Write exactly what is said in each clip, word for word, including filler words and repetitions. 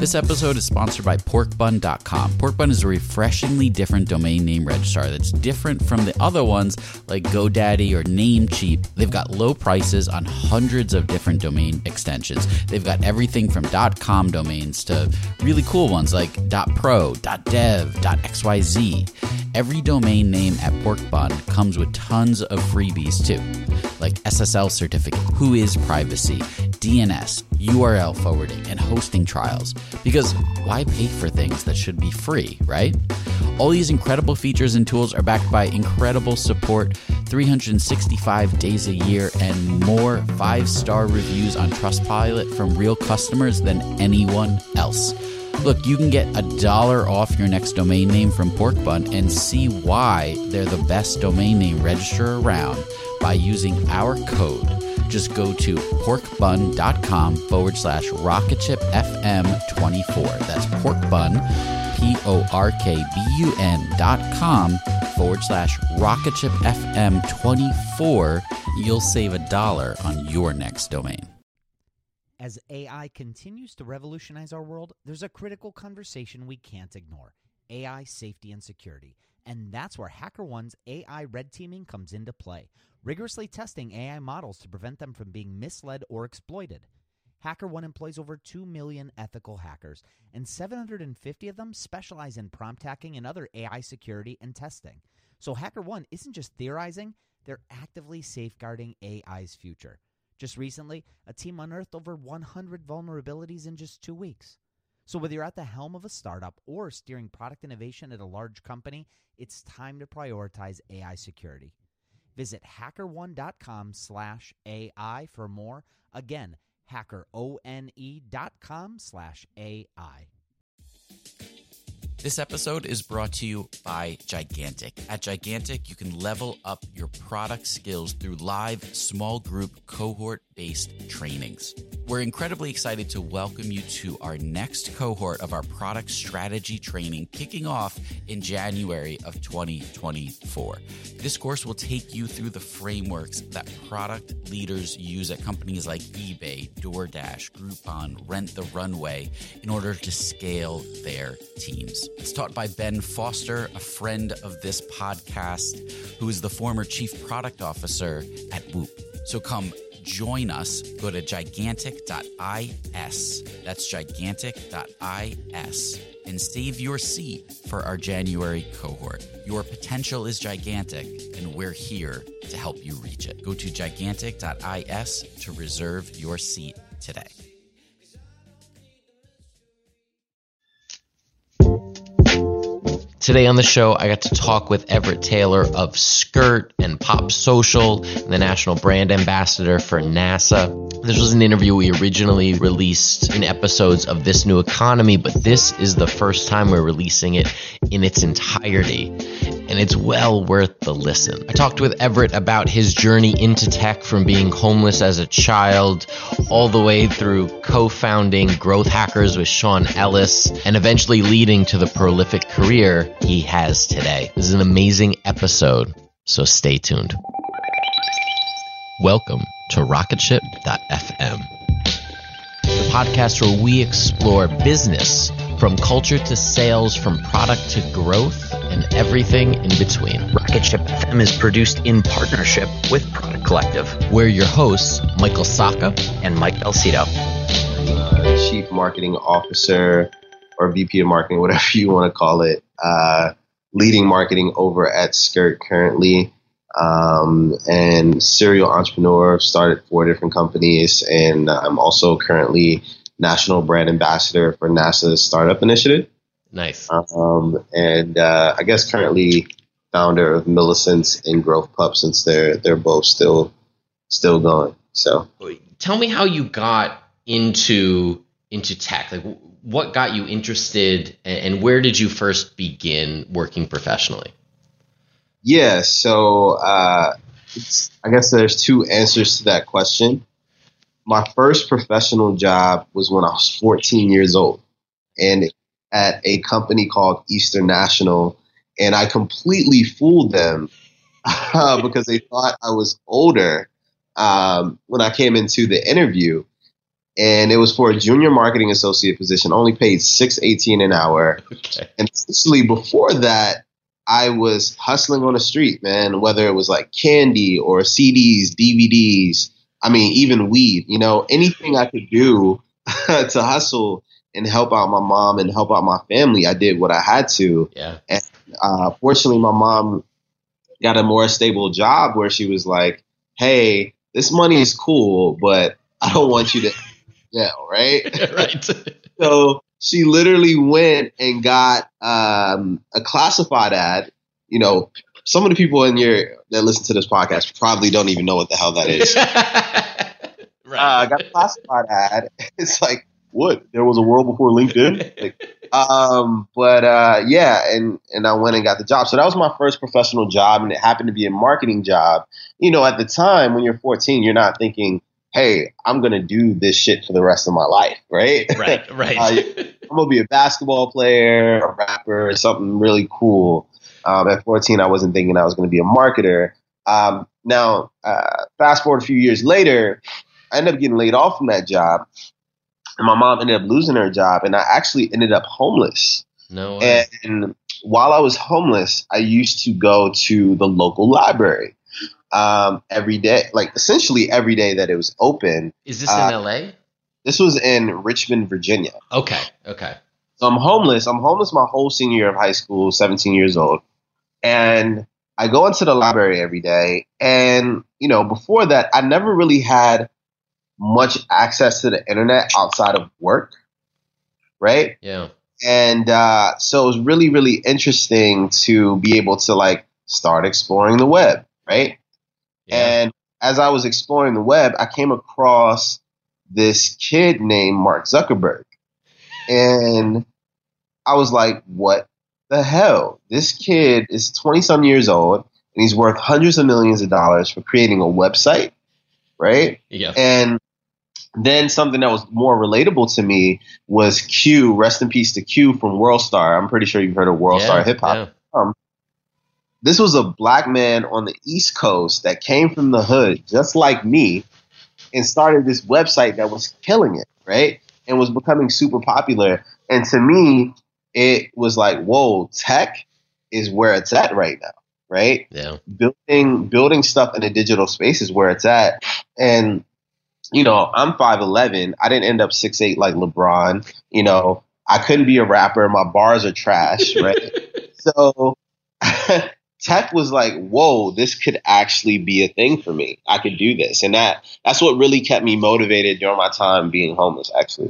This episode is sponsored by pork bun dot com. Porkbun is a refreshingly different domain name registrar that's different from the other ones like GoDaddy or Namecheap. They've got low prices on hundreds of different domain extensions. They've got everything from .com domains to really cool ones like .pro, .dev, .xyz. Every domain name at Porkbun comes with tons of freebies too, like S S L certificate, Whois privacy, D N S, U R L forwarding, and hosting trials. Because why pay for things that should be free, right? All these incredible features and tools are backed by incredible support, three hundred sixty-five days a year, and more five-star reviews on Trustpilot from real customers than anyone else. Look, you can get a dollar off your next domain name from Porkbun and see why they're the best domain name registrar around by using our code. Just go to porkbun.com forward slash rocketshipfm24. That's porkbun, P O R K B U N dot com forward slash rocketshipfm24. You'll save a dollar on your next domain. As A I continues to revolutionize our world, there's a critical conversation we can't ignore: A I safety and security. And that's where HackerOne's A I red teaming comes into play, rigorously testing A I models to prevent them from being misled or exploited. HackerOne employs over two million ethical hackers, and seven hundred fifty of them specialize in prompt hacking and other A I security and testing. So HackerOne isn't just theorizing, they're actively safeguarding A I's future. Just recently, a team unearthed over one hundred vulnerabilities in just two weeks. So whether you're at the helm of a startup or steering product innovation at a large company, it's time to prioritize A I security. Visit hackerone.com slash AI for more. Again, hackerone.com slash AI. This episode is brought to you by Gigantic. At Gigantic, you can level up your product skills through live, small group, cohort-based trainings. We're incredibly excited to welcome you to our next cohort of our product strategy training, kicking off in January of twenty twenty-four. This course will take you through the frameworks that product leaders use at companies like eBay, DoorDash, Groupon, Rent the Runway in order to scale their teams. It's taught by Ben Foster, a friend of this podcast, who is the former chief product officer at Whoop. So come join us. Go to gigantic dot is. That's gigantic dot is and save your seat for our January cohort. Your potential is gigantic, and we're here to help you reach it. Go to gigantic dot is to reserve your seat today. Today on the show, I got to talk with Everett Taylor of Skirt and Pop Social, the national brand ambassador for NASA. This was an interview we originally released in episodes of This New Economy, but this is the first time we're releasing it in its entirety, and it's well worth the listen. I talked with Everett about his journey into tech, from being homeless as a child all the way through co-founding Growth Hackers with Sean Ellis and eventually leading to the prolific career he has today. This is an amazing episode, so stay tuned. Welcome to rocketship dot f m, the podcast where we explore business from culture to sales, from product to growth, and everything in between. Rocketship F M is produced in partnership with Product Collective. We're your hosts, Michael Sacca and Mike Belcito. Uh, Chief Marketing Officer, or V P of Marketing, whatever you want to call it, uh, leading marketing over at Skirt currently, um, and serial entrepreneur. Started four different companies, and I'm also currently national brand ambassador for NASA's startup initiative. Nice. Um, and uh, I guess currently founder of Millicent and Growth Pup, since they're they're both still still going. So, tell me how you got into into tech. Like, what got you interested, and where did you first begin working professionally? Yeah, so uh, it's, I guess there's two answers to that question. My first professional job was when I was fourteen years old, and at a company called Eastern National, and I completely fooled them uh, because they thought I was older um, when I came into the interview. and it was for a junior marketing associate position, only paid six eighteen an hour. Okay. And essentially before that, I was hustling on the street, man, whether it was like candy or C Ds, D V Ds, I mean, even weed, you know, anything I could do to hustle and help out my mom and help out my family. I did what I had to. Yeah. And uh, fortunately, my mom got a more stable job where she was like, hey, this money is cool, but I don't want you to jail, right? Right. So she literally went and got um, a classified ad. You know, some of the people in your that listen to this podcast probably don't even know what the hell that is. Right. Uh, got a classified ad. It's like, what? There was a world before LinkedIn? Like, um, but uh, yeah, and and I went and got the job. So that was my first professional job, and it happened to be a marketing job. You know, at the time when you're fourteen, you're not thinking, hey, I'm going to do this shit for the rest of my life, right? Right, right. uh, I'm going to be a basketball player, a rapper, something really cool. Um, at fourteen, I wasn't thinking I was going to be a marketer. Um, now, uh, fast forward a few years later, I ended up getting laid off from that job. And my mom ended up losing her job, and I actually ended up homeless. No way. And while I was homeless, I used to go to the local library um, every day, like essentially every day that it was open. Is this uh, in L A? This was in Richmond, Virginia. Okay. Okay. So I'm homeless. I'm homeless my whole senior year of high school, seventeen years old. And I go into the library every day. And, you know, before that, I never really had much access to the internet outside of work, right? Yeah. And uh, so it was really, really interesting to be able to like start exploring the web, right? Yeah. And as I was exploring the web, I came across this kid named Mark Zuckerberg. And I was like, what the hell? This kid is twenty-some years old, and he's worth hundreds of millions of dollars for creating a website, right? Yeah. And then something that was more relatable to me was Q, rest in peace to Q from WorldStar. I'm pretty sure you've heard of WorldStar Yeah, Hip Hop. yeah. Um, this was a black man on the East Coast that came from the hood, just like me, and started this website that was killing it, right? And was becoming super popular. And to me, it was like, whoa, tech is where it's at right now, right? Yeah. Building building stuff in a digital space is where it's at. And you know, I'm five eleven. I didn't end up six eight like LeBron. You know, I couldn't be a rapper. My bars are trash, right? So tech was like, whoa, this could actually be a thing for me. I could do this. And that that's what really kept me motivated during my time being homeless, actually.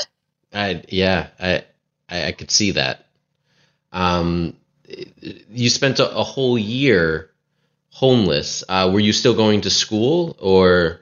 I yeah, I I, I could see that. Um, you spent a, a whole year homeless. Uh, were you still going to school or?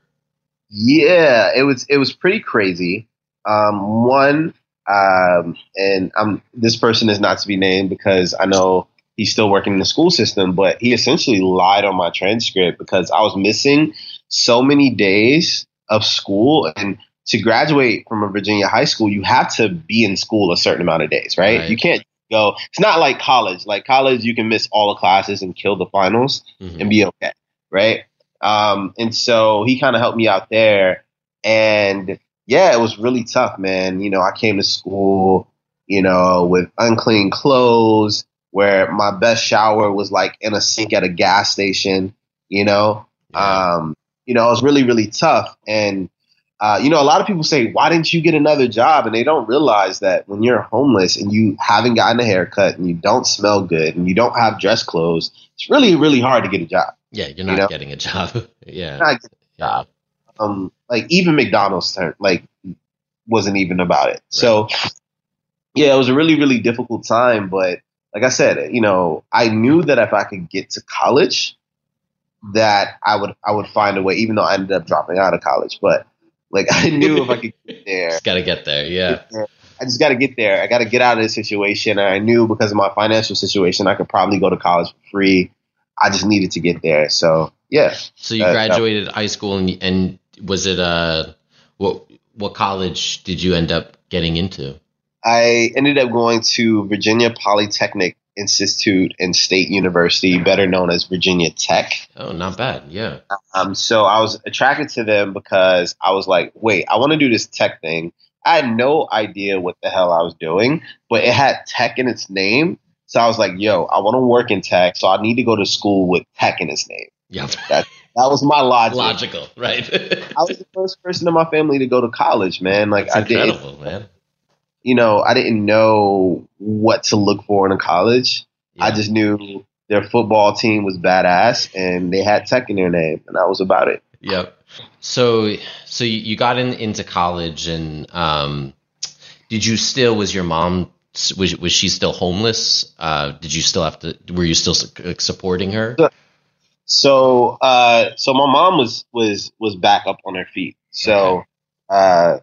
Yeah, it was it was pretty crazy. Um, one, um, and I'm this person is not to be named because I know he's still working in the school system, but he essentially lied on my transcript because I was missing so many days of school. And to graduate from a Virginia high school, you have to be in school a certain amount of days, right? Right. You can't go. It's not like college. Like college, you can miss all the classes and kill the finals Mhm. and be okay, right? Um, and so he kind of helped me out there. And yeah, it was really tough, man. You know, I came to school, you know, with unclean clothes, where my best shower was like in a sink at a gas station, you know. Yeah. Um, you know, it was really, really tough. And, uh, you know, a lot of people say, why didn't you get another job? And they don't realize that when you're homeless and you haven't gotten a haircut and you don't smell good and you don't have dress clothes, it's really, really hard to get a job. Yeah, you're You not know? getting a job. Yeah. Not getting a Yeah. job. Um, like even McDonald's turn like wasn't even about it. So yeah, it was a really, really difficult time. But like I said, you know, I knew that if I could get to college, that I would I would find a way, even though I ended up dropping out of college. But like I knew if I could get there, Just got to get there. Yeah. I just got to get there. I got to get out of this situation. And I knew because of my financial situation, I could probably go to college for free. I just needed to get there. So yeah. So you Uh, graduated high school, and and was it uh what what college did you end up getting into? I ended up going to Virginia Polytechnic Institute and State University, better known as Virginia Tech. Oh, not bad. Yeah. Um, so I was attracted to them because I was like, wait, I want to do this tech thing. I had no idea what the hell I was doing, but it had tech in its name. So I was like, yo, I want to work in tech, so I need to go to school with tech in its name. Yeah. That, that was my logic. Logical, right? I was the first person in my family to go to college, man. Like That's I did, incredible, man. You know, I didn't know what to look for in a college. Yeah. I just knew their football team was badass and they had tech in their name, and that was about it. Yep. So, so you got in, into college, and um, did you still? Was your mom? Was was she still homeless? Uh, did you still have to? Were you still su- supporting her? So, uh, so my mom was was was back up on her feet. So, okay. uh,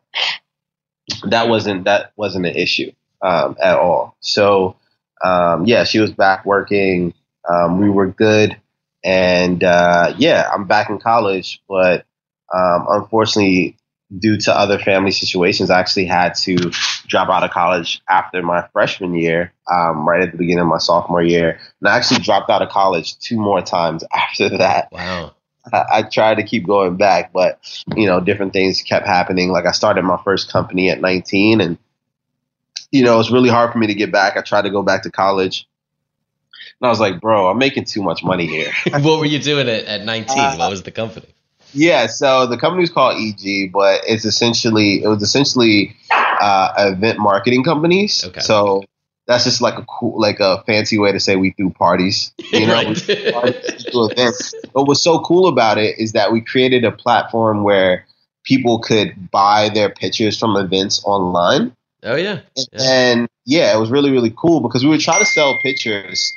that wasn't that wasn't an issue um, at all. So, um, yeah, she was back working. Um, we were good, and uh, yeah, I'm back in college. But um, unfortunately, due to other family situations, I actually had to drop out of college after my freshman year, um, right at the beginning of my sophomore year. And I actually dropped out of college two more times after that. Wow. I, I tried to keep going back, but, you know, different things kept happening. Like I started my first company at nineteen, and, you know, it's really hard for me to get back. I tried to go back to college. And I was like, bro, I'm making too much money here. What were you doing at, at nineteen? Uh, what was the company? Yeah, so the company was called E G, but it's essentially it was essentially uh, event marketing companies. Okay. So that's just like a cool, like a fancy way to say we threw parties. You know, Right. we threw parties, we threw events. But what's so cool about it is that we created a platform where people could buy their pictures from events online. Oh yeah. And, yeah. and yeah, it was really really cool because we would try to sell pictures.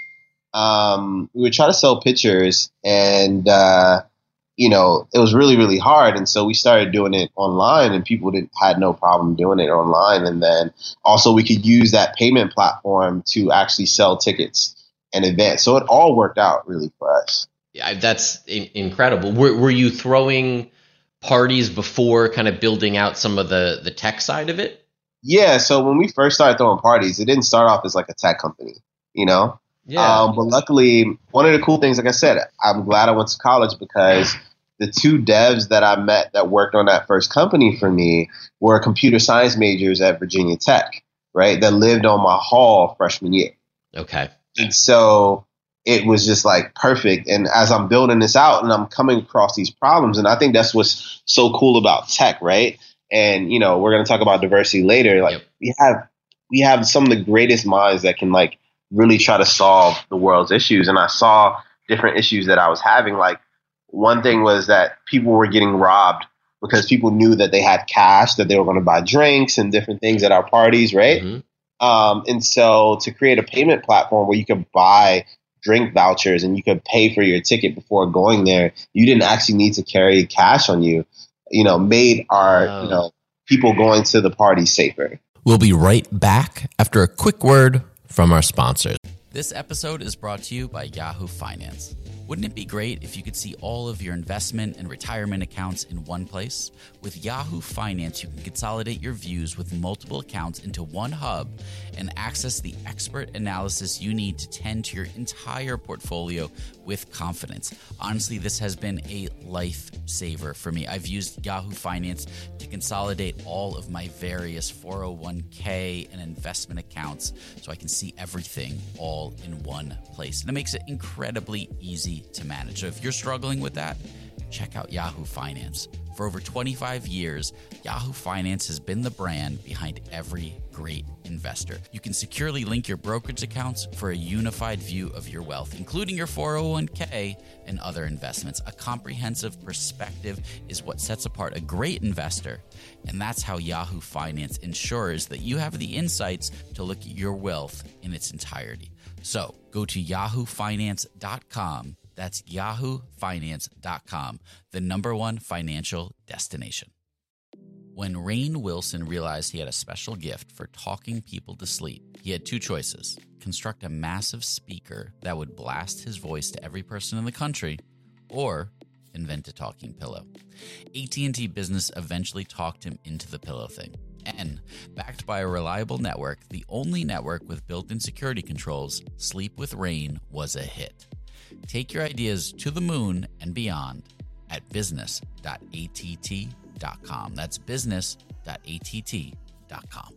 Um, we would try to sell pictures and. Uh, you know, it was really, really hard. And so we started doing it online, and people didn't had no problem doing it online. And then also we could use that payment platform to actually sell tickets and events. So it all worked out really for us. Yeah, that's in- incredible. Were, were you throwing parties before kind of building out some of the, the tech side of it? Yeah. So when we first started throwing parties, it didn't start off as like a tech company, you know? Yeah. Um, but luckily, one of the cool things, like I said, I'm glad I went to college because the two devs that I met that worked on that first company for me were computer science majors at Virginia Tech, right? That lived on my hall freshman year. Okay. And so it was just like perfect. And as I'm building this out and I'm coming across these problems, and I think that's what's so cool about tech, right? And, you know, we're going to talk about diversity later. Like Yep. we have, we have some of the greatest minds that can like really try to solve the world's issues. And I saw different issues that I was having. Like one thing was that people were getting robbed because people knew that they had cash, that they were going to buy drinks and different things at our parties, right? Mm-hmm. Um, and so to create a payment platform where you could buy drink vouchers and you could pay for your ticket before going there, you didn't actually need to carry cash on you, you know, made our, wow. you know, people going to the party safer. We'll be right back after a quick word from our sponsors. This episode is brought to you by Yahoo Finance. Wouldn't it be great if you could see all of your investment and retirement accounts in one place? With Yahoo Finance, you can consolidate your views with multiple accounts into one hub and access the expert analysis you need to tend to your entire portfolio with confidence. Honestly, this has been a lifesaver for me. I've used Yahoo Finance to consolidate all of my various four oh one k and investment accounts so I can see everything all in one place. And it makes it incredibly easy to manage. So if you're struggling with that, check out Yahoo Finance. For over twenty-five years, Yahoo Finance has been the brand behind every great investor. You can securely link your brokerage accounts for a unified view of your wealth, including your four oh one k and other investments. A comprehensive perspective is what sets apart a great investor, and that's how Yahoo Finance ensures that you have the insights to look at your wealth in its entirety. So go to yahoo finance dot com. That's yahoo finance dot com, the number one financial destination. When Rainn Wilson realized he had a special gift for talking people to sleep, he had two choices: construct a massive speaker that would blast his voice to every person in the country, or invent a talking pillow. A T and T Business eventually talked him into the pillow thing. N. Backed by a reliable network, the only network with built-in security controls, Sleep with Rain was a hit. Take your ideas to the moon and beyond at business dot a t t dot com. That's business dot a t t dot com.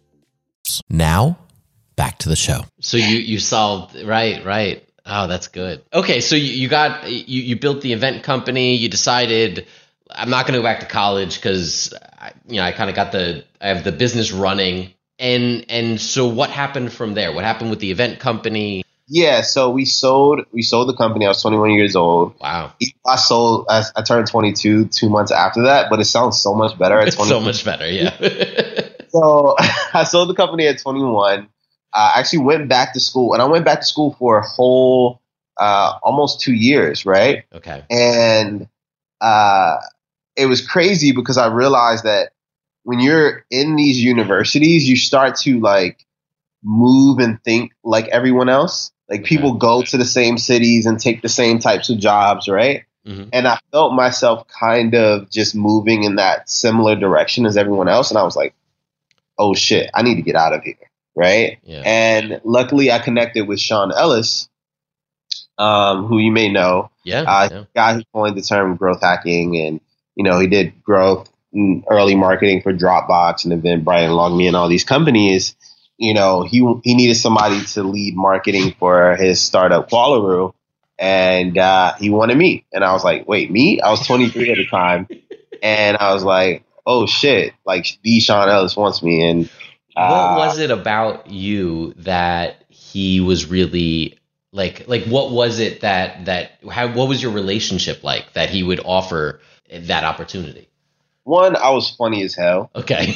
Now, back to the show. So you you solved right, right. Oh, that's good. Okay, so you, you got you, you built the event company. You decided I'm not going to go back to college because you know I kind of got the I have the business running. And and so what happened from there? What happened with the event company? Yeah, so we sold we sold the company. I was twenty-one years old. Wow. I sold. I, I turned twenty-two two months after that, but it sounds so much better at It's twenty. so much better, yeah. So I sold the company at twenty-one. I uh, actually went back to school, and I went back to school for a whole uh, almost two years, right? Okay. And uh, it was crazy because I realized that when you're in these universities, you start to like move and think like everyone else. Like people go to the same cities and take the same types of jobs, right? Mm-hmm. And I felt myself kind of just moving in that similar direction as everyone else. And I was like, oh shit, I need to get out of here, right? Yeah. And luckily I connected with Sean Ellis, um, who you may know. Yeah, uh, yeah. Guy who coined the term growth hacking. And, you know, he did growth and early marketing for Dropbox and Eventbrite and LogMe and all these companies. You know, he he needed somebody to lead marketing for his startup Qualaroo, and uh, he wanted me. And I was like, wait, me? I was twenty-three at the time, and I was like, oh shit, like the Sean Ellis wants me. And uh, what was it about you that he was really like? Like, what was it that that how what was your relationship like that he would offer that opportunity? One, I was funny as hell. Okay.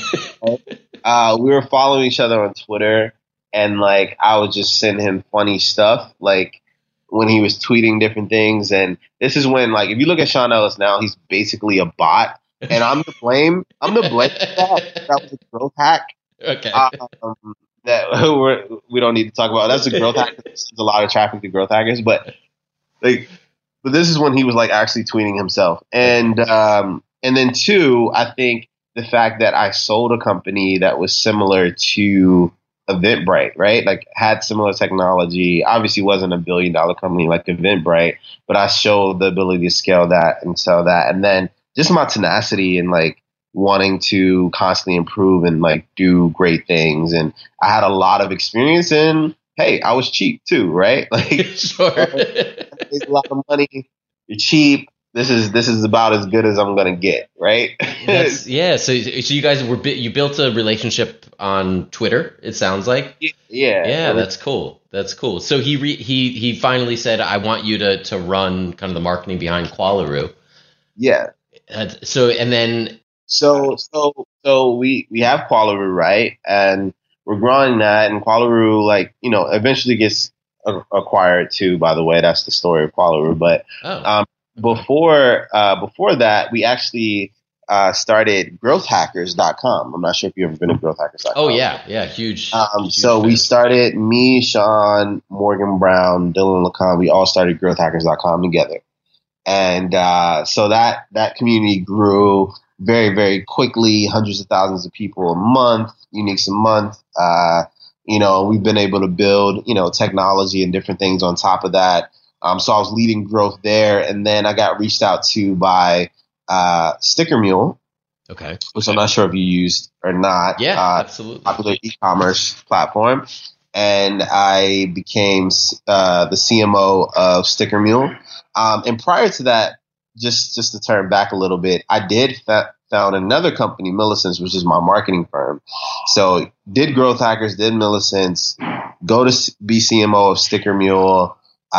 Uh, we were following each other on Twitter, and like I would just send him funny stuff, like when he was tweeting different things. And this is when, like, if you look at Sean Ellis now, he's basically a bot, and I'm to blame. I'm to blame for that. That was a growth hack. Okay. Um, that we're, we don't need to talk about. That's a growth hack. There's a lot of traffic to growth hackers, but like, but this is when he was like actually tweeting himself, and um, and then two, I think. The fact that I sold a company that was similar to Eventbrite, right? Like had similar technology, obviously wasn't a billion dollar company like Eventbrite, but I showed the ability to scale that and sell that. And then just my tenacity and like wanting to constantly improve and like do great things. And I had a lot of experience in, hey, I was cheap too, right? Like sure. It's a lot of money. You're cheap. This is this is about as good as I'm gonna get, right? That's, yeah. So so you guys were you built a relationship on Twitter. It sounds like. Yeah. Yeah, that's cool. That's cool. So he re, he he finally said, "I want you to to run kind of the marketing behind Qualaroo." Yeah. And so and then. So so so we we have Qualaroo, right? And we're growing that, and Qualaroo, like you know, eventually gets acquired too. By the way, that's the story of Qualaroo, but. Oh. Um, Before uh, before that, we actually uh, started growth hackers dot com. I'm not sure if you've ever been to growth hackers dot com. Oh, yeah. Yeah. Huge. Um, huge so fan. we started, me, Sean, Morgan Brown, Dylan LeCon, we all started growth hackers dot com together. And uh, so that, that community grew very, very quickly, hundreds of thousands of people a month, uniques a month. Uh, you know, we've been able to build, you know, technology and different things on top of that. Um, so I was leading growth there, and then I got reached out to by uh, Sticker Mule, okay, which I'm not sure if you used or not. Yeah, uh, absolutely. Popular e-commerce platform, and I became uh, the C M O of Sticker Mule. Um, and prior to that, just just to turn back a little bit, I did fa- found another company, Millicents, which is my marketing firm. So did Growth Hackers, did Millicents, go to be C M O of Sticker Mule.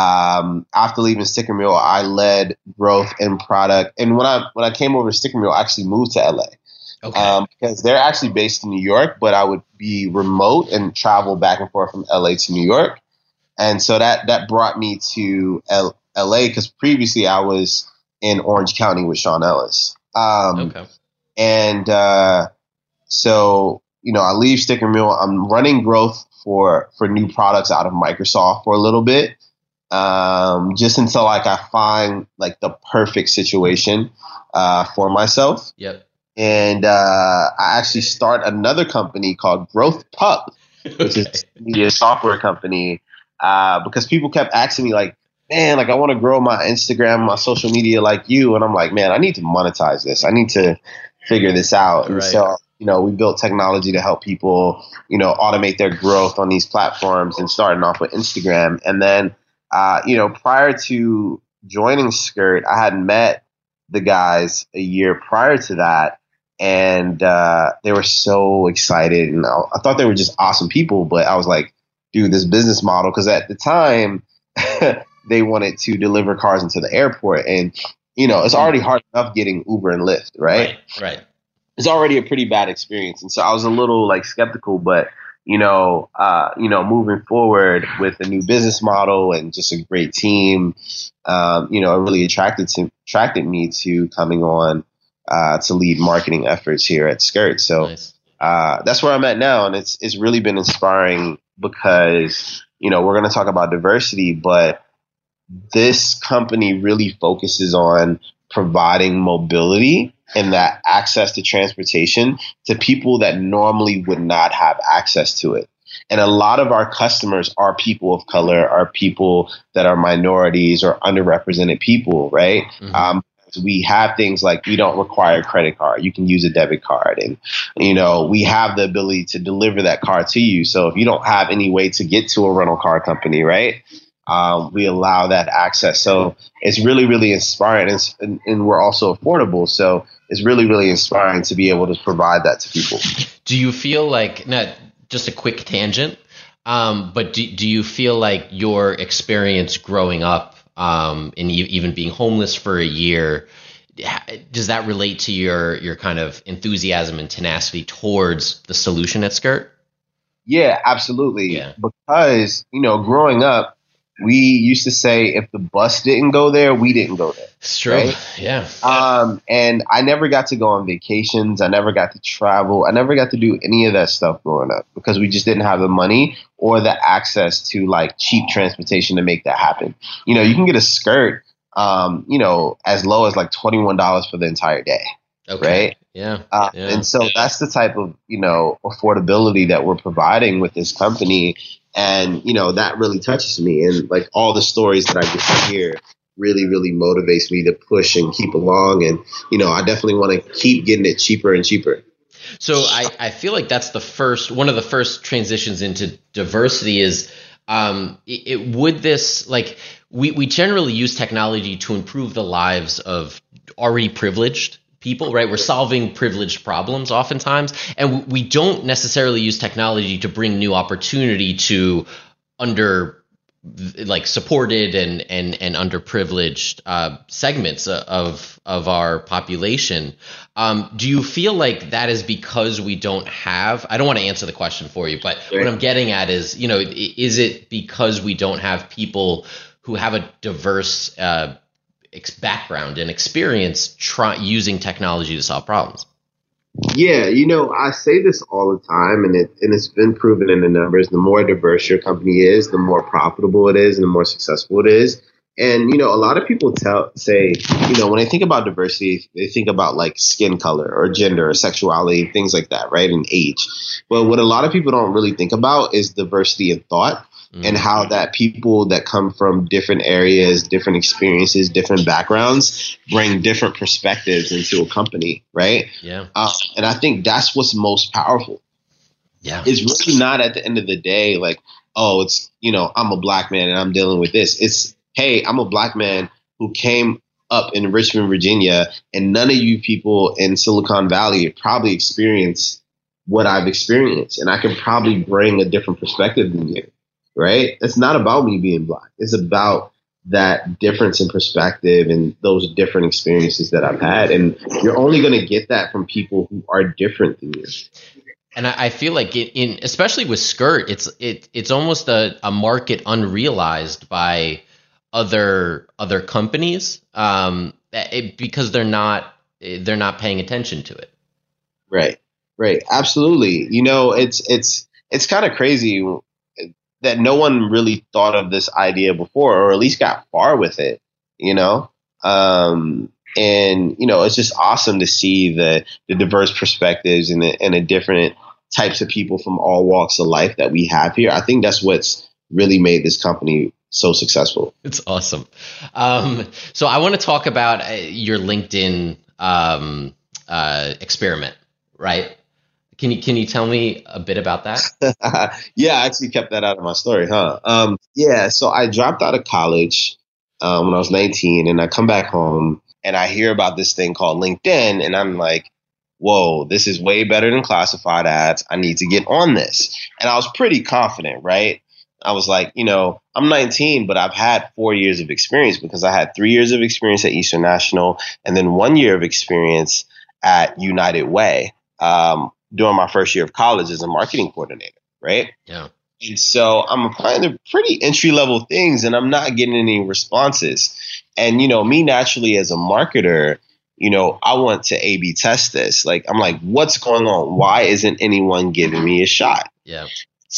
Um, after leaving Sticker Mule, I led growth and product. And when I when I came over to Sticker Mule, I actually moved to L A. Okay. Um, because they're actually based in New York, but I would be remote and travel back and forth from L A to New York. And so that that brought me to L- LA because previously I was in Orange County with Sean Ellis. Um, okay. And uh, so, you know, I leave Sticker Mule. I'm running growth for for new products out of Microsoft for a little bit. Um, just until like I find like the perfect situation uh, for myself. Yep. and uh, I actually start another company called Growth Pup, which is a media software company, uh, because people kept asking me like, man, like I want to grow my Instagram, my social media like you. And I'm like, man, I need to monetize this. I need to figure this out. And Right. so, you know, we built technology to help people, you know, automate their growth on these platforms, and starting off with Instagram. And then, uh, you know, prior to joining Skirt, I had met the guys a year prior to that. And uh, they were so excited. And I, I thought they were just awesome people. But I was like, dude, this business model, because at the time, they wanted to deliver cars into the airport. And, you know, it's already hard enough getting Uber and Lyft, right? Right. Right. It's already a pretty bad experience. And so I was a little like skeptical, but, you know, uh, you know, moving forward with a new business model and just a great team, um, you know, it really attracted to attracted me to coming on uh, to lead marketing efforts here at Skirt. So Nice. uh, that's where I'm at now. And it's, it's really been inspiring because, you know, we're going to talk about diversity, but this company really focuses on providing mobility and that access to transportation to people that normally would not have access to it. And a lot of our customers are people of color, are people that are minorities or underrepresented people, right? Mhm. Um, we have things like we don't require a credit card. You can use a debit card. And, you know, we have the ability to deliver that car to you. So if you don't have any way to get to a rental car company, right, um, we allow that access. So it's really, really inspiring. And, and, and we're also affordable. So it's really, really inspiring to be able to provide that to people. Do you feel like, not just a quick tangent, um, but do, do you feel like your experience growing up um, and e- even being homeless for a year, does that relate to your your kind of enthusiasm and tenacity towards the solution at Skirt? Yeah, absolutely. Yeah. Because, you know, growing up, we used to say if the bus didn't go there, we didn't go there. It's true. Right? Yeah. Um, and I never got to go on vacations. I never got to travel. I never got to do any of that stuff growing up because we just didn't have the money or the access to like cheap transportation to make that happen. You know, you can get a skirt, um, you know, as low as like twenty-one dollars for the entire day. Okay. Right. Yeah. Uh, yeah. And so that's the type of, you know, affordability that we're providing with this company. And, you know, that really touches me. And like all the stories that I get to hear really, really motivates me to push and keep along. And, you know, I definitely want to keep getting it cheaper and cheaper. So I, I feel like that's the first, one of the first transitions into diversity is, um, it, it would this, like, we, we generally use technology to improve the lives of already privileged people, right? We're solving privileged problems oftentimes, and we don't necessarily use technology to bring new opportunity to under like supported and and and underprivileged uh, segments of of our population. Um, do you feel like that is because we don't have? I don't want to answer the question for you, but Sure. what I'm getting at is, you know, is it because we don't have people who have a diverse uh, background and experience try, using technology to solve problems? Yeah, you know, I say this all the time, and it and it's been proven in the numbers. The more diverse your company is, the more profitable it is, and the more successful it is. And you know, a lot of people tell say, you know, when they think about diversity, they think about like skin color or gender or sexuality, things like that, right? And age. But what a lot of people don't really think about is diversity in thought. And how that people that come from different areas, different experiences, different backgrounds bring different perspectives into a company, right? Yeah. Uh, and I think that's what's most powerful. Yeah. It's really not at the end of the day like, oh, it's, you know, I'm a black man and I'm dealing with this. It's, hey, I'm a black man who came up in Richmond, Virginia, and none of you people in Silicon Valley have probably experienced what I've experienced. And I can probably bring a different perspective than you. Right? It's not about me being black. It's about that difference in perspective and those different experiences that I've had. And you're only going to get that from people who are different than you. And I, I feel like it, in, especially with Skirt, it's it it's almost a, a market unrealized by other other companies, um, it, because they're not they're not paying attention to it. Right. Right. Absolutely. You know, it's it's it's kind of crazy that no one really thought of this idea before, or at least got far with it, you know? Um, And, you know, it's just awesome to see the, the diverse perspectives and the, and the different types of people from all walks of life that we have here. I think that's what's really made this company so successful. It's awesome. Um, so I want to talk about uh, your LinkedIn um, uh, experiment, right? Can you can you tell me a bit about that? Yeah, I actually kept that out of my story, huh? Um, yeah, so I dropped out of college um, when I was nineteen, and I come back home and I hear about this thing called LinkedIn, and I'm like, whoa, this is way better than classified ads. I need to get on this. And I was pretty confident, right? I was like, you know, I'm nineteen, but I've had four years of experience because I had three years of experience at Eastern National and then one year of experience at United Way um, during my first year of college as a marketing coordinator, right? Yeah. And so I'm applying to pretty entry level things and I'm not getting any responses. And, you know, me naturally as a marketer, you know, I want to A B test this. Like, I'm like, what's going on? Why isn't anyone giving me a shot? Yeah.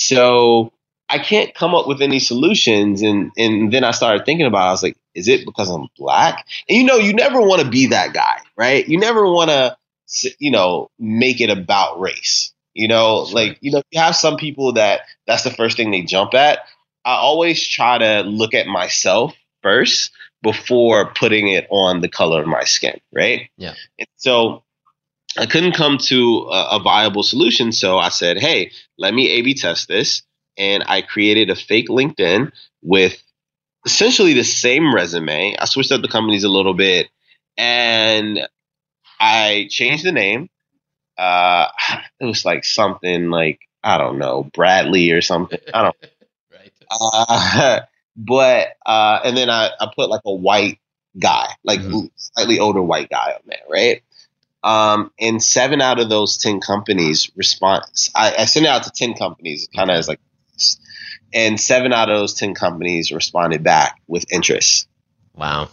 So I can't come up with any solutions. And, and then I started thinking about it. I was like, is it because I'm black? And, you know, you never want to be that guy, right? You never want to, you know, make it about race. You know, sure. Like, you know, you have some people that that's the first thing they jump at. I always try to look at myself first before putting it on the color of my skin. Right. Yeah. And so I couldn't come to a, a viable solution. So I said, hey, let me A B test this. And I created a fake LinkedIn with essentially the same resume. I switched up the companies a little bit and I changed the name. Uh, it was like something like, I don't know, Bradley or something. I don't right. Uh, but, uh, and then I, I put like a white guy, like mm-hmm. slightly older white guy on there. Right. Um, and seven out of those ten companies respond. I, I sent it out to ten companies kind of as like, and seven out of those ten companies responded back with interest. Wow.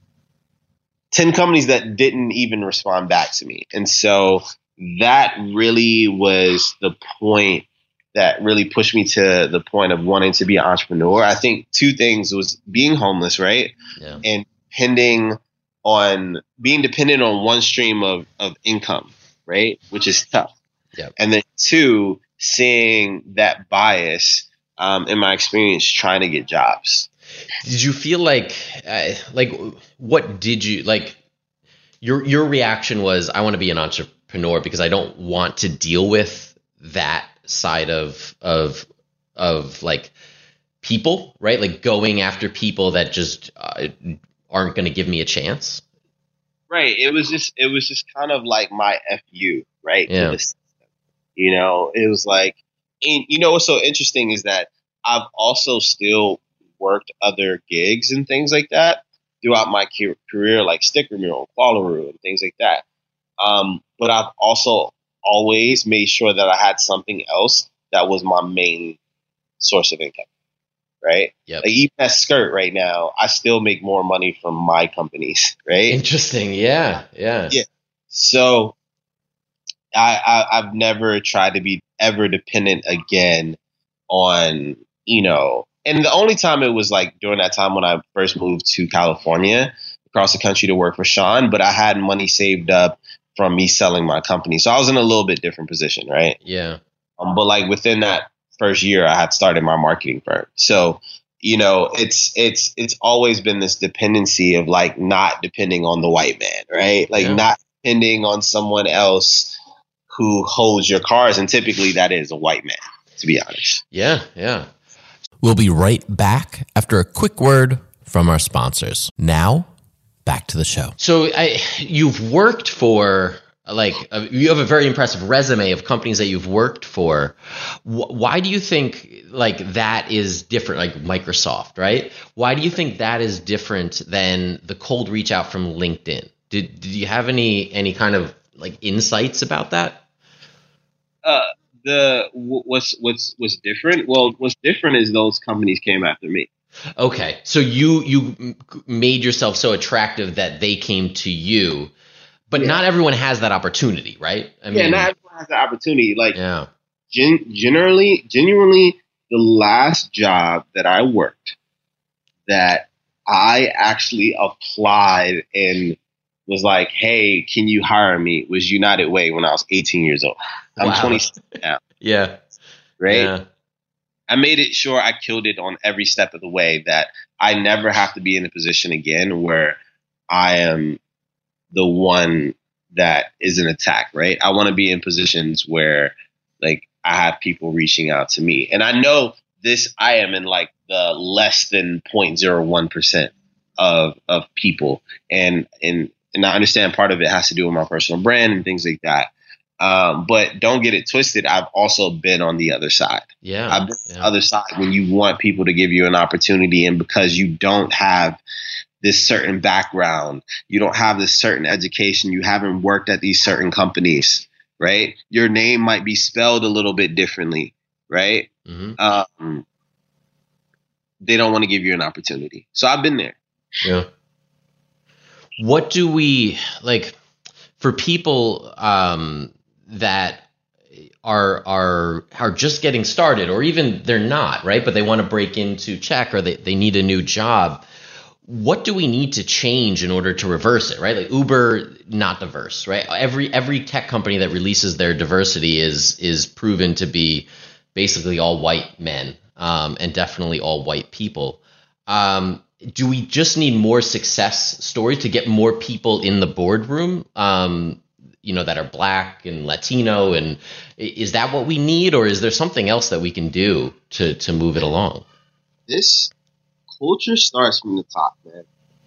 ten companies that didn't even respond back to me. And so that really was the point that really pushed me to the point of wanting to be an entrepreneur. I think two things was being homeless, right? Yeah. And depending on being dependent on one stream of, of income, right? Which is tough. Yep. And then two, seeing that bias um, in my experience trying to get jobs. Did you feel like, uh, like, what did you, like, your your reaction was, I want to be an entrepreneur because I don't want to deal with that side of, of, of like, people, right? Like, going after people that just uh, aren't going to give me a chance? Right. It was just, it was just kind of like my F U, right? Yeah. To the system. You know, it was like, and you know what's so interesting is that I've also still worked other gigs and things like that throughout my career, like Sticker Mural, Qualaroo, and things like that. Um, but I've also always made sure that I had something else that was my main source of income, right? Yep. Like even at Skirt right now, I still make more money from my companies, right? Interesting. Yeah. Yeah. Yeah. So I, I I've never tried to be ever dependent again on, you know, and the only time it was like during that time when I first moved to California across the country to work for Sean, but I had money saved up from me selling my company. So I was in a little bit different position, right? Yeah. Um, but like within that first year, I had started my marketing firm. So, you know, it's it's it's always been this dependency of like not depending on the white man, right? Like Yeah. not depending on someone else who holds your cars. And typically that is a white man, to be honest. Yeah. Yeah. We'll be right back after a quick word from our sponsors. Now, back to the show. So I, you've worked for, like, uh, you have a very impressive resume of companies that you've worked for. Wh- why do you think, like, that is different, like Microsoft, right? Why do you think that is different than the cold reach out from LinkedIn? Did Did you have any any kind of, like, insights about that? Uh, the what's what's what's different? Well, what's different is those companies came after me. Okay, so you you made yourself so attractive that they came to you, but Yeah. not everyone has that opportunity, right? I Yeah, not everyone has the opportunity. Like yeah, gen- generally, genuinely, the last job that I worked that I actually applied and was like, hey, can you hire me? Was United Way when I was eighteen years old. I'm Wow. twenty-six now. Yeah. Right? Yeah. I made it sure I killed it on every step of the way, that I never have to be in a position again where I am the one that is an attack, right? I want to be in positions where like I have people reaching out to me. And I know this, I am in like the less than zero point zero one percent of of people. And and and I understand part of it has to do with my personal brand and things like that. Um, but don't get it twisted. I've also been on the other side. Yeah. I've been yeah. on the other side when you want people to give you an opportunity, and because you don't have this certain background, you don't have this certain education, you haven't worked at these certain companies, right? Your name might be spelled a little bit differently, right? Mm-hmm. Um, they don't want to give you an opportunity. So I've been there. Yeah. What do we like for people um, that are are are just getting started, or even they're not, right? But they want to break into tech, or they, they need a new job. What do we need to change in order to reverse it, right? Like Uber, not diverse, right? Every every tech company that releases their diversity is is proven to be basically all white men, um, and definitely all white people. Um, do we just need more success stories to get more people in the boardroom, um, you know, that are Black and Latino? And is that what we need, or is there something else that we can do to to move it along? This culture starts from the top, man.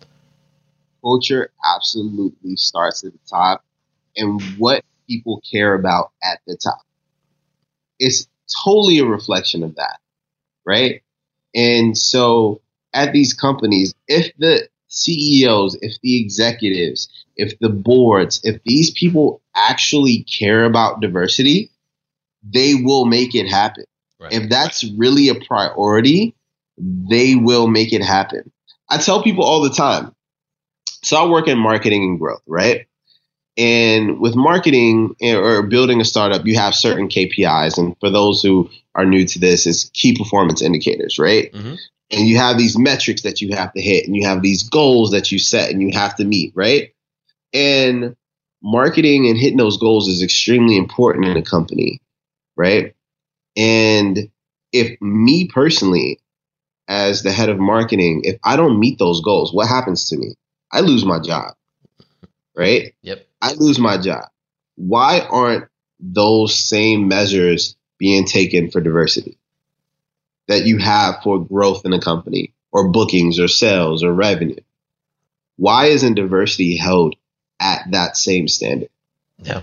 Culture absolutely starts at the top, and what people care about at the top. It's totally a reflection of that, right? And so at these companies, if the C E Os, if the executives, if the boards, if these people actually care about diversity, they will make it happen. Right. If that's really a priority, they will make it happen. I tell people all the time. So I work in marketing and growth, right? And with marketing or building a startup, you have certain K P Is. And for those who are new to this, it's key performance indicators, right? Mm-hmm. And you have these metrics that you have to hit, and you have these goals that you set and you have to meet, right? And marketing and hitting those goals is extremely important in a company, right? And if me personally, as the head of marketing, if I don't meet those goals, what happens to me? I lose my job, right? Yep. I lose my job. Why aren't those same measures being taken for diversity that you have for growth in a company, or bookings or sales or revenue? Why isn't diversity held at that same standard? Yeah.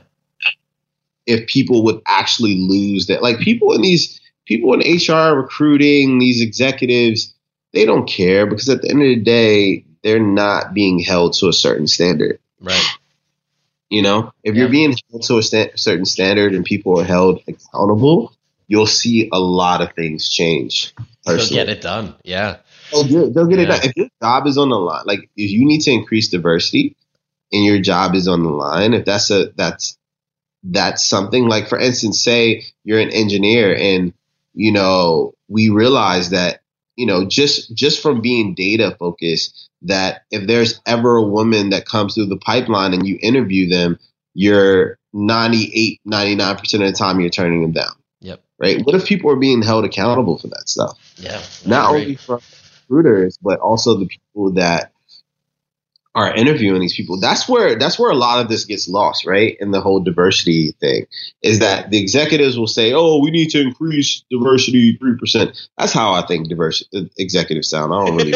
If people would actually lose that, like people in these people in H R, recruiting, these executives, they don't care, because at the end of the day, they're not being held to a certain standard. Right. You know, if yeah. you're being held to a sta- certain standard and people are held accountable, you'll see a lot of things change. They'll get it done. Yeah. They'll get, they'll get yeah. it done. If your job is on the line, like if you need to increase diversity and your job is on the line, if that's a, that's, that's something, like, for instance, say you're an engineer and, you know, we realize that, you know, just, just from being data focused, that if there's ever a woman that comes through the pipeline and you interview them, you're ninety-eight, ninety-nine percent of the time you're turning them down. Yep. Right. What if people are being held accountable for that stuff? Yeah. Not only from recruiters, but also the people that are interviewing these people. That's where that's where a lot of this gets lost, right? In the whole diversity thing, is that the executives will say, "Oh, we need to increase diversity three percent." That's how I think diverse executives sound. I don't really.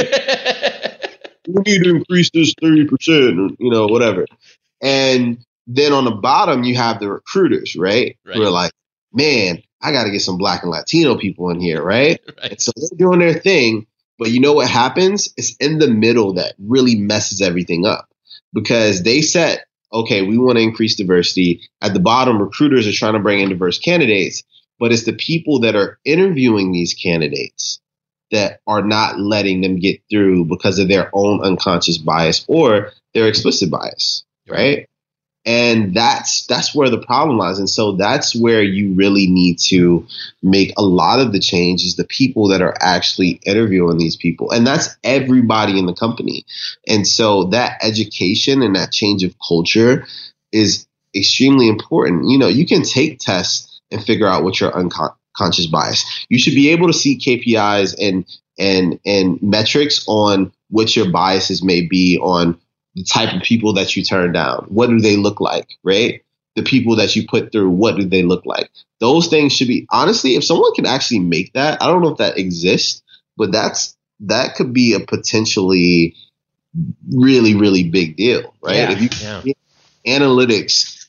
We need to increase this thirty percent, you know, whatever. And then on the bottom, you have the recruiters, right? right. Who are like, man, I got to get some Black and Latino people in here, right? right? And so they're doing their thing. But you know what happens? It's in the middle that really messes everything up, because they set, okay, we want to increase diversity. At the bottom, recruiters are trying to bring in diverse candidates, but it's the people that are interviewing these candidates that are not letting them get through because of their own unconscious bias or their explicit bias, right? And that's that's where the problem lies. And so that's where you really need to make a lot of the change is the people that are actually interviewing these people. And that's everybody in the company. And so that education and that change of culture is extremely important. You know, you can take tests and figure out what your unconscious bias. You should be able to see K P Is and and and metrics on what your biases may be on the type of people that you turn down. What do they look like, right? The people that you put through, what do they look like? Those things should be, honestly, if someone can actually make that, I don't know if that exists, but that's that could be a potentially really, really big deal, right? Yeah, if you yeah. get analytics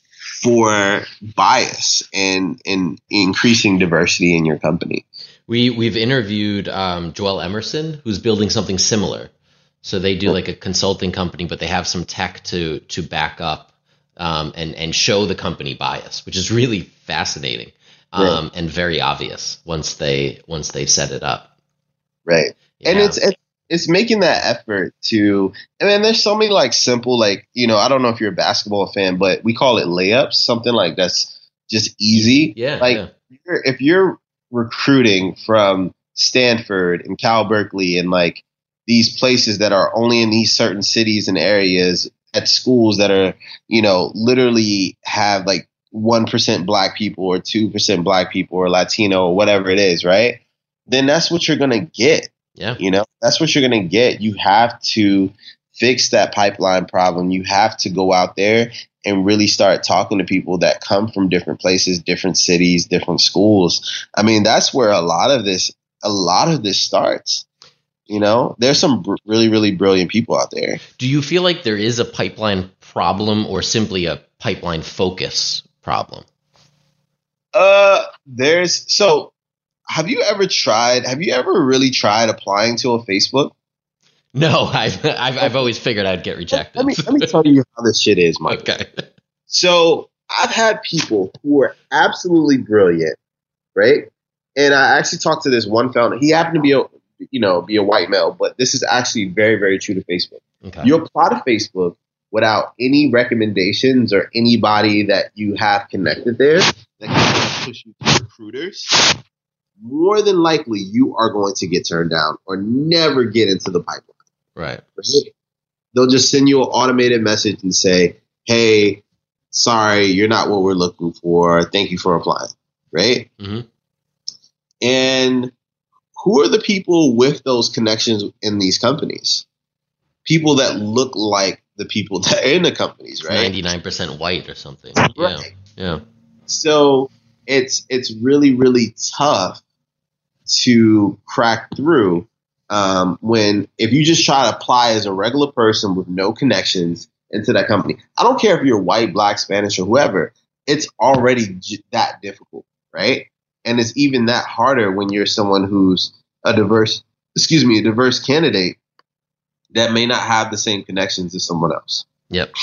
for bias and, and increasing diversity in your company. We, we've interviewed um, Joel Emerson, who's building something similar. So they do like a consulting company, but they have some tech to to back up um, and and show the company bias, which is really fascinating um, right. and very obvious once they once they set it up. Right, yeah. and it's it's making that effort to. And then there's so many like simple like you know I don't know if you're a basketball fan, but we call it layups, something like that's just easy. Yeah, like yeah. If, you're, if you're recruiting from Stanford and Cal Berkeley and like these places that are only in these certain cities and areas at schools that are, you know, literally have like one percent black people or two percent black people or Latino or whatever it is, right? Then that's what you're going to get. Yeah. You know, that's what you're going to get. You have to fix that pipeline problem. You have to go out there and really start talking to people that come from different places, different cities, different schools. I mean, that's where a lot of this, a lot of this starts. You know, there's some br- really, really brilliant people out there. Do you feel like there is a pipeline problem or simply a pipeline focus problem? Uh, there's so have you ever tried, have you ever really tried applying to a Facebook? No, I've, I've, I've always figured I'd get rejected. Let me, let me tell you how this shit is, Mike. Okay. So I've had people who are absolutely brilliant, right? And I actually talked to this one founder. He happened to be a you know, be a white male, but this is actually very, very true to Facebook. Okay. You apply to Facebook without any recommendations or anybody that you have connected there that can push you to recruiters. More than likely, you are going to get turned down or never get into the pipeline. Right. They'll just send you an automated message and say, hey, sorry, you're not what we're looking for. Thank you for applying. Right? Mm-hmm. And who are the people with those connections in these companies? People that look like the people that are in the companies, right? ninety-nine percent white or something. Right. Yeah. Yeah. So it's it's really, really tough to crack through um, when if you just try to apply as a regular person with no connections into that company. I don't care if you're white, black, Spanish, or whoever. It's already j- that difficult, right? And it's even that harder when you're someone who's a diverse, excuse me, a diverse candidate that may not have the same connections as someone else. Yep.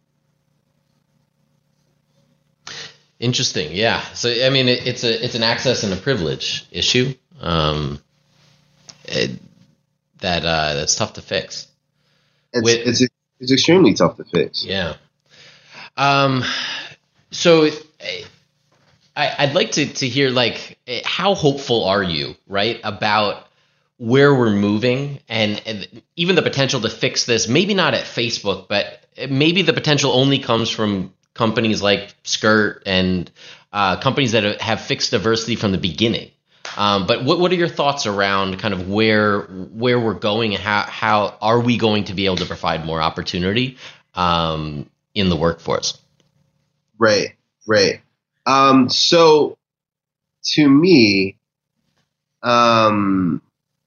Interesting. Yeah. So, I mean, it, it's a, it's an access and a privilege issue um, it, that uh, that's tough to fix. It's, With, it's, it's extremely tough to fix. Yeah. Um, so I, I'd like to, to hear, like, how hopeful are you, right, about where we're moving and, and even the potential to fix this, maybe not at Facebook, but maybe the potential only comes from companies like Skirt and uh, companies that have fixed diversity from the beginning. Um, but what what are your thoughts around kind of where where we're going and how, how are we going to be able to provide more opportunity um, in the workforce? Right, right. Um, so to me, um,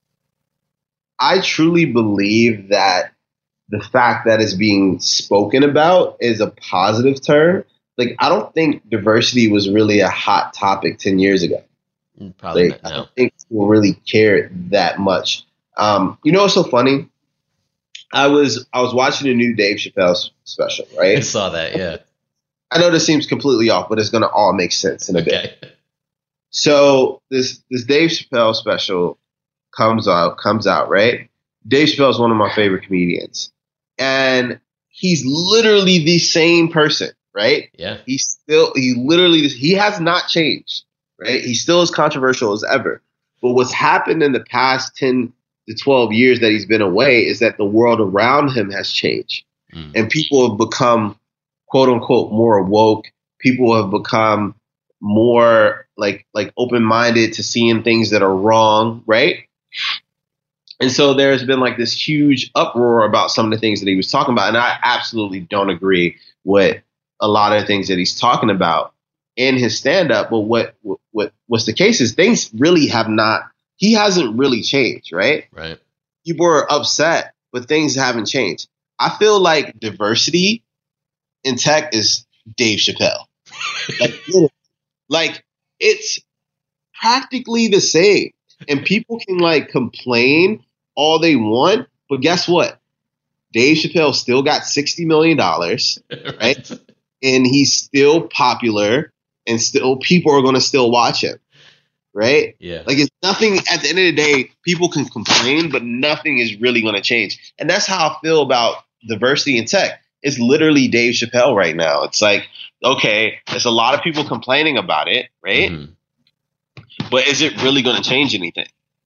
I truly believe that the fact that it's being spoken about is a positive term. Like, I don't think diversity was really a hot topic ten years ago. Probably like, not, no. I don't think people really cared that much. Um, you know what's so funny? I was I was watching a new Dave Chappelle special, right? I saw that, yeah. I know this seems completely off, but it's going to all make sense in a Okay. bit. So this this Dave Chappelle special comes out, comes out, right? Dave Chappelle is one of my favorite comedians. And he's literally the same person, right? Yeah. He still, he literally, he has not changed, right? He's still as controversial as ever. But what's happened in the past ten to twelve years that he's been away is that the world around him has changed. Mm. And people have become, quote unquote, more woke. People have become more like like open-minded to seeing things that are wrong, right? And so there's been like this huge uproar about some of the things that he was talking about. And I absolutely don't agree with a lot of the things that he's talking about in his stand-up. But what what what's the case is things really have not, he hasn't really changed, right? Right. People are upset, but things haven't changed. I feel like diversity in tech is Dave Chappelle. Like, like it's practically the same. And people can like complain all they want, but guess what? Dave Chappelle still got sixty million dollars, right? right? And he's still popular, and still people are going to still watch him, right? Yeah. Like it's nothing, at the end of the day, people can complain, but nothing is really going to change. And that's how I feel about diversity in tech. It's literally Dave Chappelle right now. It's like, okay, there's a lot of people complaining about it, right? Mm-hmm. But is it really going to change anything?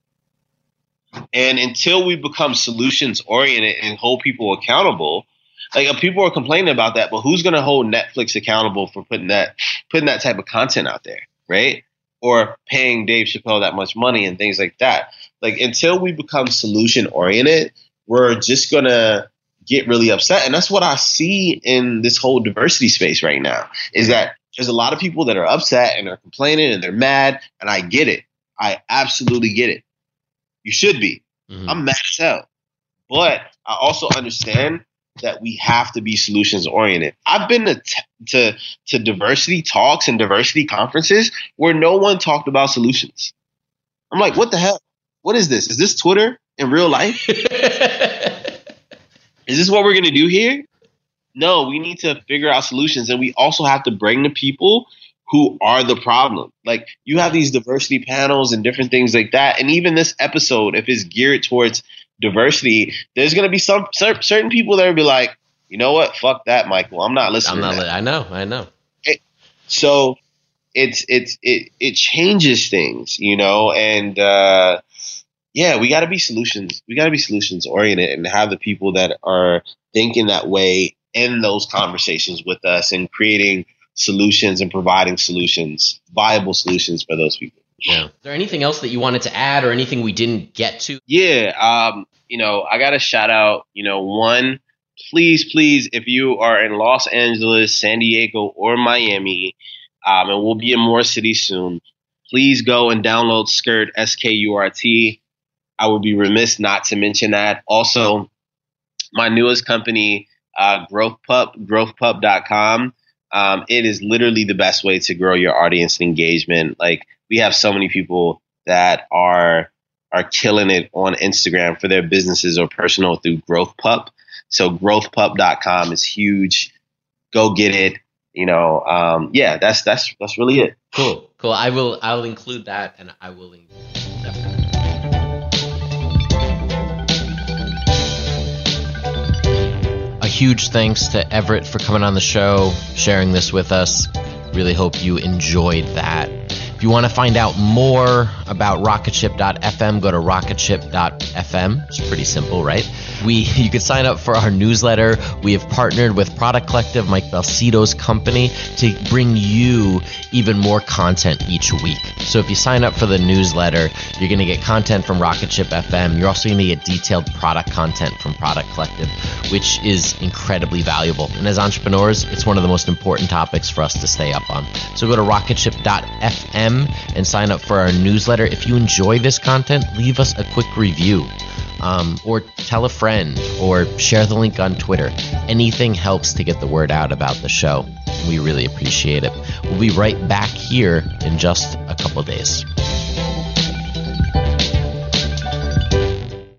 And until we become solutions oriented and hold people accountable, like people are complaining about that, but who's going to hold Netflix accountable for putting that putting that type of content out there, right? Or paying Dave Chappelle that much money and things like that. Like until we become solution oriented, we're just going to get really upset. And that's what I see in this whole diversity space right now, is that there's a lot of people that are upset and are complaining and they're mad. And I get it. I absolutely get it. You should be. Mm-hmm. I'm mad as hell. But I also understand that we have to be solutions oriented. I've been to, t- to to diversity talks and diversity conferences where no one talked about solutions. I'm like, what the hell? What is this? Is this Twitter in real life? Is this what we're going to do here? No, we need to figure out solutions. And we also have to bring the people who are the problem. Like you have these diversity panels and different things like that. And even this episode, if it's geared towards diversity, there's going to be some certain people that will be like, you know what? Fuck that, Michael. I'm not listening. I'm not. to that. I know. I know. It, so it's it's it it changes things, you know. And uh, yeah, we got to be solutions. We got to be solutions oriented and have the people that are thinking that way in those conversations with us and creating solutions and providing solutions, viable solutions for those people. Yeah. Is there anything else that you wanted to add or anything we didn't get to? Yeah. Um, you know, I got to shout out, you know, one, please, please, if you are in Los Angeles, San Diego, or Miami, um, and we'll be in more cities soon, please go and download Skurt, S K U R T. I would be remiss not to mention that. Also, my newest company, uh, Growth Pup, growth pup dot com. Um, it is literally the best way to grow your audience and engagement. Like we have so many people that are are killing it on Instagram for their businesses or personal through Growth Pup. So growth pup dot com is huge. Go get it. You know, um, yeah, that's that's that's really it. Cool, cool. I will I will include that, and I will include definitely. Huge thanks to Everett for coming on the show, sharing this with us. Really hope you enjoyed that. If you want to find out more about rocketship dot f m, go to rocketship dot f m. It's pretty simple, right? We you could sign up for our newsletter. We have partnered with Product Collective, Mike Balsito's company, to bring you even more content each week. So if you sign up for the newsletter, you're going to get content from Rocketship F M. You're also going to get detailed product content from Product Collective, which is incredibly valuable. And as entrepreneurs, it's one of the most important topics for us to stay up on. So go to rocketship dot f m and sign up for our newsletter. If you enjoy this content, leave us a quick review. Um, or tell a friend, or share the link on Twitter. Anything helps to get the word out about the show. We really appreciate it. We'll be right back here in just a couple days.